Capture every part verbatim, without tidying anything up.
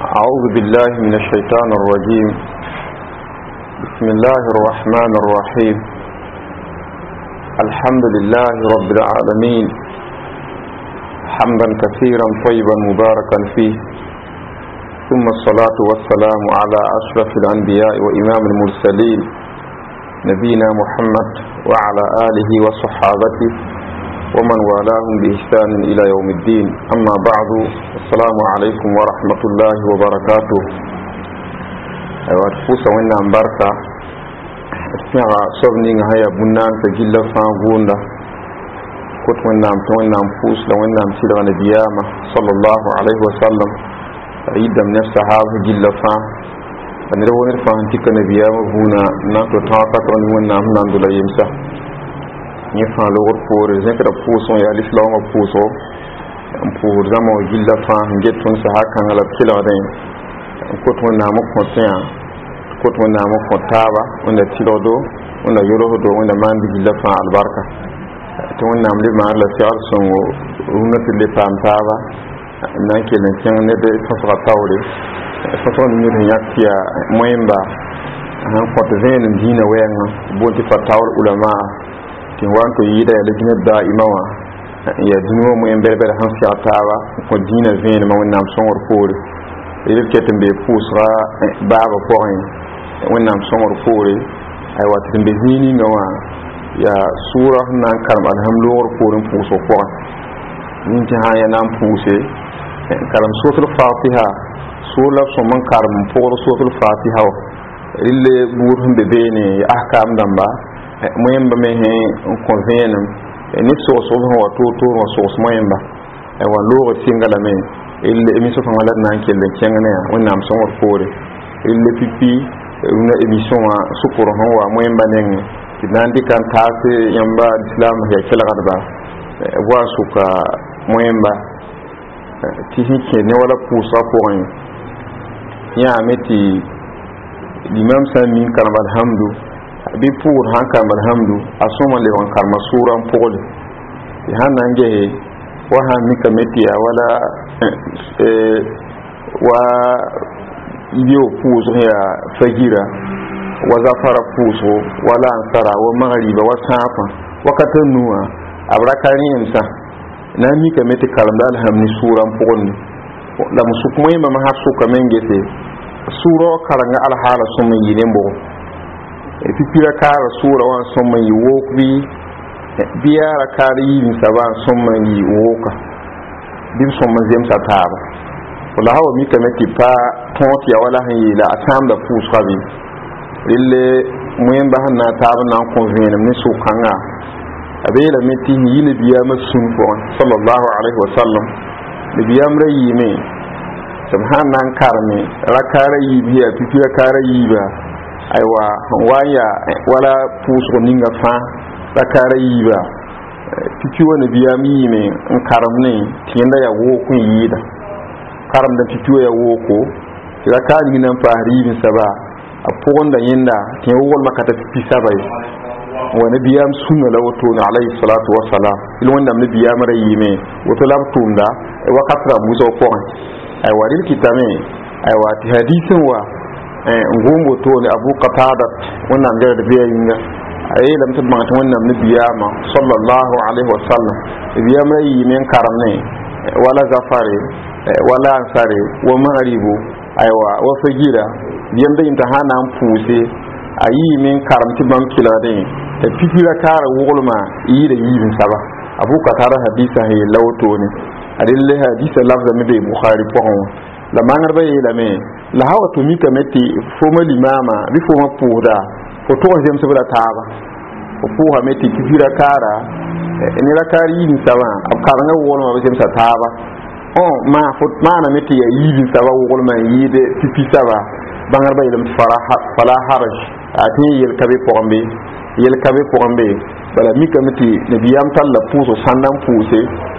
أعوذ بالله من الشيطان الرجيم. بسم الله الرحمن الرحيم. الحمد لله رب العالمين، حمدا كثيرا طيبا مباركا فيه، ثم الصلاة والسلام على أشرف الأنبياء وإمام المرسلين نبينا محمد وعلى آله وصحابته ومن والاهم بإحسان إلى يوم الدين. أما بعد، السلام عليكم ورحمة الله وبركاته. واتفوس وإنا مباركة اسمع صبني هيا بنان تجيلا فانغوندا كنت وإنا متوإنا مفوس لوإنا مسيرا نبياما صلى الله عليه وسلم عيدا من الصحابة جيلا فان فنرو نرفع انتك نبياما هنا ناكو تاقات ونوإنا هنا ندولا يمسا نفع لغر فور زنكرا فوسون يا الإسلام فوسو pour zamo gilla fa ngetun sa hakan ala kila den ko to na mo kontian ko to na mo fotaba wanda tilodo wanda yorodo wanda mandi gilla fa albarka to wanda amle ma la fiar son una tile pantaba nan ke nan kan ne de fa tawre fa to ni ni yakya moyemba han ko to zen dina wenga bonti fa tawr ulama tin wanto yida ya lejina da imawa ya dino mo en berber han siatawa ko dina vene ma wonnam songor foore e ketem be pusra baba point wonnam songor foore ay watin be hini ngawa ya sura nan karam alhamdulillah foore puso ko min ta haya nan puse karam suratul fatiha sura so man karam foore suratul fatiha ille bur humbe bene ahkam damba mo yamba me he ko venam ni so so ho to to so so moyemba e wa lo singala men il émission fa wala nan kelle kengane wonnam so wor fore il pipi una émission wa sukuro ho wa moyemba nen nandi kan taase yamba islam ya kala gadba wa suka moyemba ti hike ne wala pusa ko ya meti l'imam samin kan alhamdu bi pour han kam alhamdu asoma le wan karma suran pole hanan ge wa han mika metia wala eh wa yo puzo ya fagira wa zafara puzo wala ansara wa maghriba wa safa wakatan nuwa abrakarin sa na mika meti kalamda alhamni suran pole la musukmo yima ma hasu kamengete suro karanga alhala suma yinembo pipira kara sura wan somma yi wokbi biara kari yi saba somma yi woka dim somma zem sataba wala hawa mi kamati pa tonti ya wala han yi la asam da fu swabi ille muyen ba han na taba na convene mi su kanga abela meti yi ne biya masun ko sallallahu alaihi wasallam ne biya mra yi me subhanan karme rakara yi biya pipira kara yi ba aiwa waya wala puso ninga fa bakara yiba tiki wani biya mi me in karam ne tienda ya wo kun yida karam da tiki ya wo ko ya ka ni nan fa ribin saba a ponda yinda tin wol makata tiki sabai wani biya sunna lawato na alayhi salatu wassalam il wanda ne biya mara yime wato labtunda wa katra muso ko aiwa dil kitame aiwa ti hadisin wa ngombo to ne abu qatada wannan ga da biya yinga ayi lam tabban ta wannan nabiyama sallallahu alaihi wasallam biyama yi men karamne wala zafare wala ansare wa maribu aywa wa fagira yanda intahana an fuse ayi men karamti ban kilade ta fifira kara wulma yi da yi bin saba abu qatada hadisa hay lawto ne adille hadisa lafza mi be bukhari ko la mangar baye la me la hawa to mika meti foma limama bi foma puda ko to jem sabra taba ko fuha meti kifira kara ni la kari ni sawa akaranga wona ma jem sa taba on ma fot mana meti ya yi ni sawa wol ma yide pipi sawa bangar baye lam faraha fala haraj ati yel kabe pombe yel kabe pombe bala mika meti nabiyam talla puso sandan puse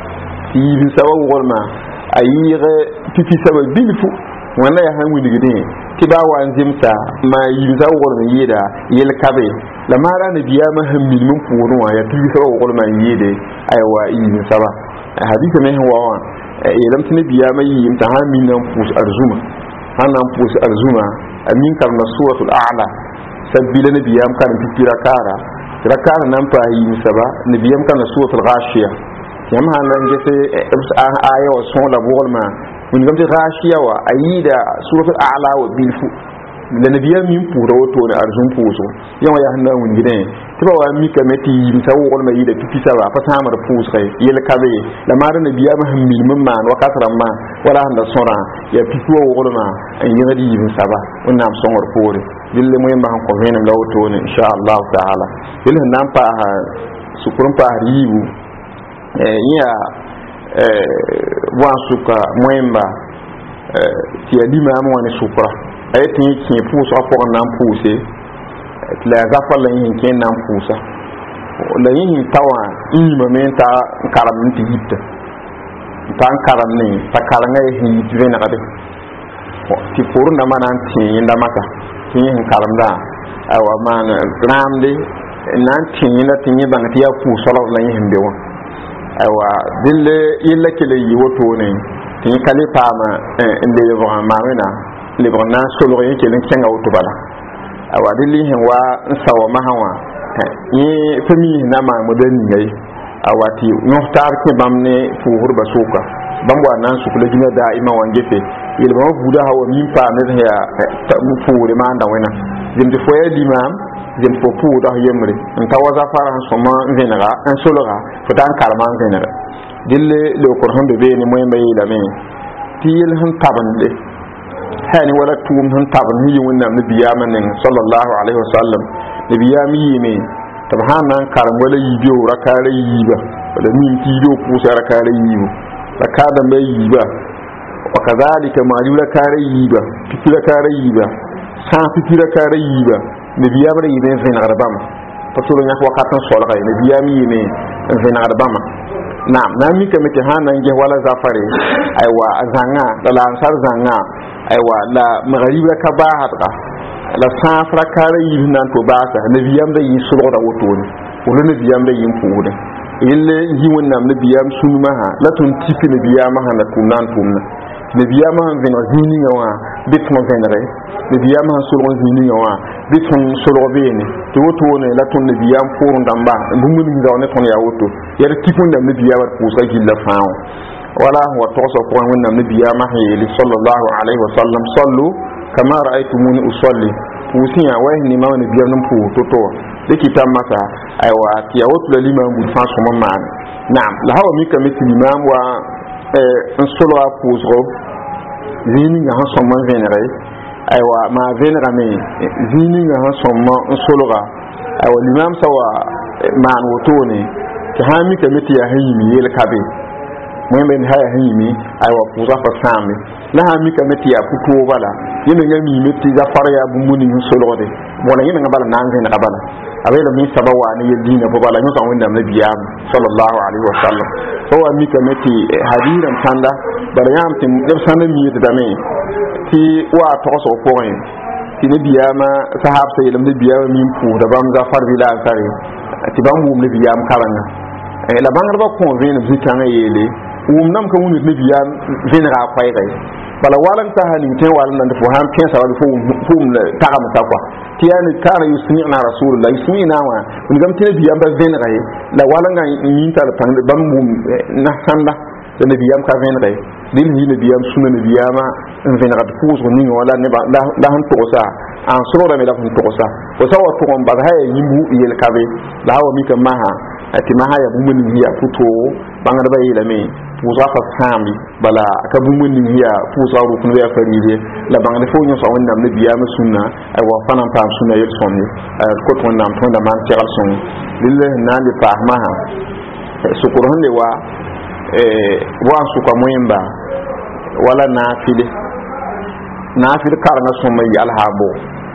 yi ni sawa wol ma ayire pipi sawa bilfu wanda ya hangu digide ti ba wa zimta ma yimza wor ne yida yel kabe la mara ne biya ma hammin mun furu wa ya tuyi sawa wor ma yide aywa yin saba hadisi ne hawa wa ilam tini biya ma yimta hammin nan fus arzuma أنا أمبوس أرزوما أمين كرنا سورة الأعلى سبيل نبيام كان في ركارة ركارة نمبا يمسبا نبيام كان سورة الغاشية يام هانا نجسي آية وصون لبول ما ونجمت غاشية وأيدا سورة الأعلى وبيلفو لنبيام يمبورا وطون أرزوم بوسو يام يهنا ونجنين تبا وامي كمتي يمساو وغل ما يدا تفسابا فتامر بوس غي يلكابي لما رأى نبيام هميل ممان وكثر ما ولا هندا صورا يفسوا وغل ما أن يغدي يمسابا ونام صور بوري للي مهم بهم قوين لوطون إن شاء الله تعالى للي هنام باها سكرم باها ريو يا وانسوكا مهم با تيادي ما أمواني سكرا أيتني كي فوس أفوق نام فوسي la zafa la yin ken nan fusa la yin tawa ima men ta karam ti hitta tan karam ne ta karanga yi vena gade ti pour na manan ti inda maka ti yin karam da awa man ramde nan ti inda ti yi bang ti ya fusa la yin bewa awa dille illa kele yi woto ne ti kale pama inde yo ma mena le brana solo yin kele kenga woto bala awadili henwa nsawa mahawa yi fami na ma modani ngai awati noftar ke bamne fu hurba soka bamwa nan su kula gina da ima wangefe yelba buda hawa min pa ne ya fu re ma nda wena jimdi foye limam jim fo fu da yemre nta waza fara soma venera en solora fotan karman venera dille le qur'an be be ni moy mbay la me tiyel han tabande hani wala tum han taban hi wonna nabiyama nin sallallahu alaihi wasallam nabiyami yime tabhana karam wala yido rakare yiba wala min tido ku sa rakare yibo rakada mai yiba wa kadhalika ma yula kare yiba fikira kare yiba sa fikira kare yiba nabiyama yime fin arbam fasulu nya ko katan solga nabiyami yime fin arbam naam nami kamete hana nge wala zafare aywa azanga dala ansar zanga aywa la maghriba ka ba hadqa la safra kare yin nan to ba sa nabiyam da yi sulu da wotoni wala nabiyam da yin fuude ille yi wonnam nabiyam sunuma ha la tun tipi nabiyam ha na kunan tumna nabiyam ha vino zini yawa bitmo venere nabiyam ha sulu zini yawa bitmo sulu bene to wotone la tun nabiyam furun damba bumun ni zawne ton ya woto yar tipun da nabiyam pusa gilla faaw wala huwa tawsa ko wonna nabiyam ha yeli sallallahu alaihi wasallam sallu kama ra'aytumuni usalli pusiya wa ni ma nabiyam nan pu toto dikitam masa aywa tiya woto la limam bu fa so man na'am la hawa mika miti limam wa en solo a pusro zini nga ha so man venere aywa ma venera me zini nga ha so man solo ga aywa limam sawa man woto ne ki ha mika miti ya hayimi yel kabe mwembe ni haya himi aywa puza fa sami la ha mika meti ya puto bala yene ngami meti za fara ya bumuni solode bona yene ngabala nanze na kabala abela mi sabawa ni yedina bo bala nyusa wenda nabiyam sallallahu alaihi wasallam so wa mika meti hadiran tanda bala yam tin deb sanda mi yedda me ti wa to so ko yin ti nabiyama sahab sai lam nabiyama min pu da bam za far bila sare ti bam wum nabiyam karanga e la bangar ba ko vin zikanga yele wum nam ka wuni nabiya venera kwai gai bala walan ta hani te walan nan fo han pensa wal fo fo ta ga mata kwa tiyani kana yusmi na rasulullah yusmi na wa kun gam te nabiya ba venera la walan ga yin ta tan bam mum na sanda da nabiya ka venera dil hi nabiya sunna nabiya ma venera fo so ni wala ne ba la han to sa an soro da me la han to sa ko sa wa to on ba ha yimbu yel kabe la hawa mika maha ati maha ya bumun hiya futo bangar ba yela me puza fa sami bala ka bumun hiya puza ru kun ya faride la bangar fo nyo sa wonnam ne biya ma sunna ay wa fanan pam sunna yel sonni ko to wonnam to da man tiral son lillahi na li fa maha su qur'an le wa eh wa su ka moyimba wala nafile nafile karanga somma yi alhabo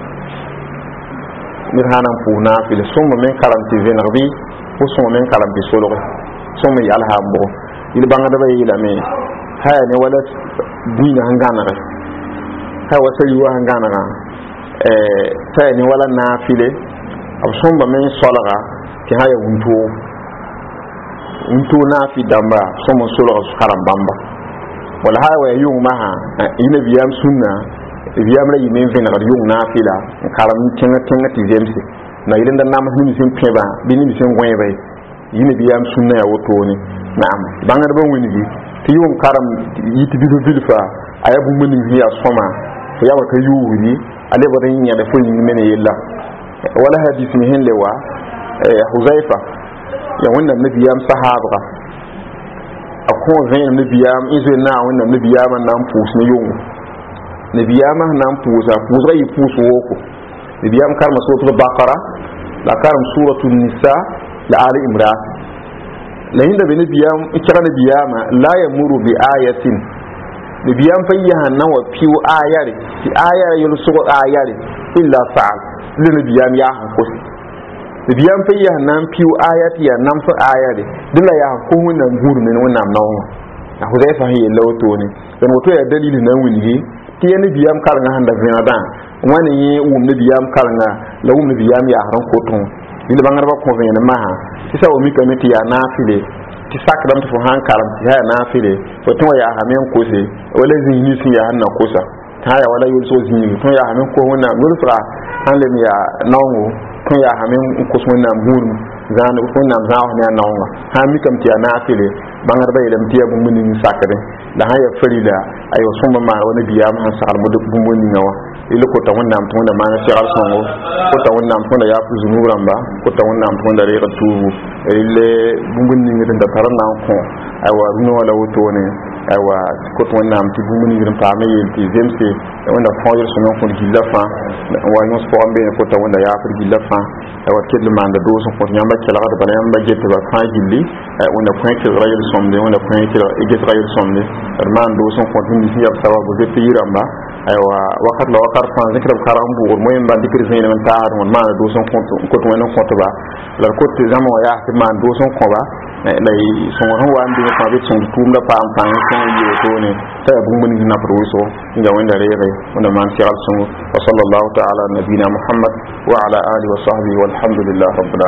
mirhanan pu nafile somma men karanti venarbi ko son men karam bi solo son me yalha bo il banga da bay la me ha ne wala dina hangana ra ha wasa yuwa hangana ra eh ta ne wala nafile ab son ba men solo ga ki ha ya wunto wunto nafi damba son mo solo karam bamba wala ha wa yu ma ha ina biyam sunna biyam la yimin fen gar yung nafila karam tinga tinga ti zemse na yilen da nam hini sin peba bini sin goye bay yini biyam sunna ya woto ni na'am bangar ban woni bi ti yung karam yiti bi bilfa ayabu mun ni ya soma ya wa kayu ni ale barin ya da fulni mene yella wala hadith ni hen lewa huzaifa ya wannan nabiyam sahaba akon zain nabiyam izo na wannan nabiyam nan pus ne yung nabiyam nan pusa pusa yi pusu woko nabiyam karma suratul baqara la karam suratul nisa la ali imran la inda bi nabiyam ikra nabiyam la yamuru bi ayatin nabiyam fayyaha nan wa piu ayare fi ayare yul sugo ayare illa sa'al li nabiyam ya hankus nabiyam fayyaha nan piu ayati ya nan fa ayare dilla ya ko wannan guru ne wannan nawo a huzaifa hi lawto ne dan wato ya dalilin nan wuni ti ya nabiyam karanga handa venadan wani yi wum nabiyam karanga la wum nabiyam ya haran koton ila bangar ba ko vena maha tisa o mi kamiti ya nafile ti sakram to han karam ti ya nafile to to ya hamen ko se wala zin yi sin ya hanna kosa ta ya wala yul so zin to ya hamen ko wannan nulfra han le ya nawo to ya hamen ko so wannan guru zan ko nan zawo ne nawo ha mi kam ti ya nafile bangar ba ilam tiya bum ni sakare da haya farida ayo summa ma wani biya ma sar mu duk bum ni nawa ilo ko ta wannan tun da ma na shi arsango ko ta wannan tun da ya fi zunuran ba ko ta wannan tun da rera tubu ile bum ni ngi da taran nan ko aywa runo wala woto ne aywa ko ta wannan ti bum ni ngi pa me yelti zemse wanda foyer sunan ko gilafa wa no spo ambe ko ta wanda ya fi gilafa aywa kedlu man da do so ko nyamba kala da bana yamba jette ba fa gilli wanda ko ke rayul somde wanda ko ke eget rayul somde man do son ko tin ci yab sababu de piramba aywa wakat la wakar fa zikra karam bu moy mba dikri zeyna man taar mon man do son ko ko to non ko to ba la ko te zamo ya te man do son ko ba lay son ron wa ambi ko be son tum da pa am fa ko yi to ne ta bu mun ni na pro so nga wanda rere wanda man ci al son wa sallallahu ta'ala nabina muhammad wa ala alihi wa sahbihi walhamdulillah rabbil